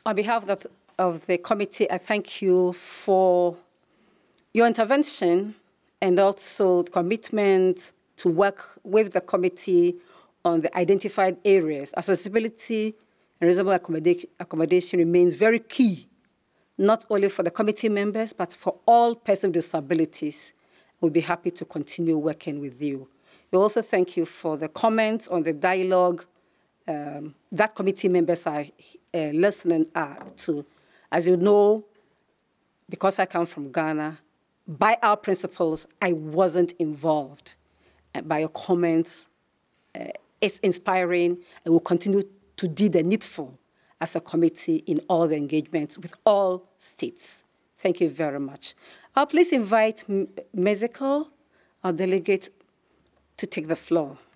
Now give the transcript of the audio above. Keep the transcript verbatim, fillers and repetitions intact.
on behalf of the, of the committee, I thank you for your intervention and also commitment to work with the committee on the identified areas. Accessibility and reasonable accommodation, accommodation remains very key, not only for the committee members, but for all persons with disabilities. We'll be happy to continue working with you. We also thank you for the comments on the dialogue um, that committee members are uh, listening uh, to. As you know, because I come from Ghana, by our principles, I wasn't involved. Uh, by your comments, uh, it's inspiring, and we'll continue to do the needful as a committee in all the engagements with all states. Thank you very much. I'll please invite Mexico, our delegate, to take the floor.